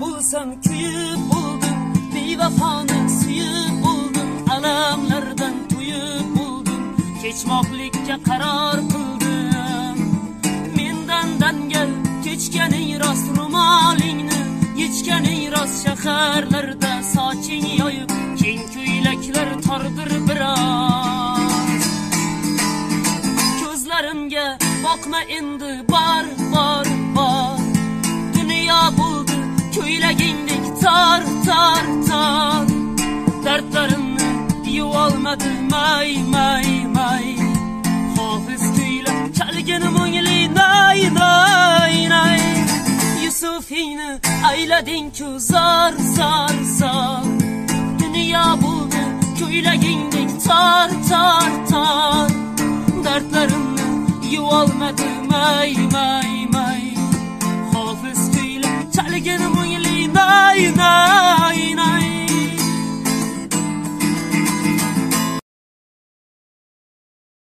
bulsan kuyib buldum, bevafoni suyib buldum, alamlardan to'yib buldum, kechmoqlikka qaror qildim. Mendan dangal kechganing rost, ro'molingni yechganing rost, shaharlarda soching yoyib keng ko'ylaklar tordir biroz. Ko'zlarimga boqma endi, bor bor bor, dunyo bo'ldi ko'ylagingdek tor tor tor. Dardlarimni yuvolmadi may may may, hofiz kuyla chalgin mo'ngli nay nay nay. Yusufingni aylading-ku zor zor zor, dunyo bo'ldi ko'ylagingdek tor tor tor. Dardlarimni yuvolmadi may may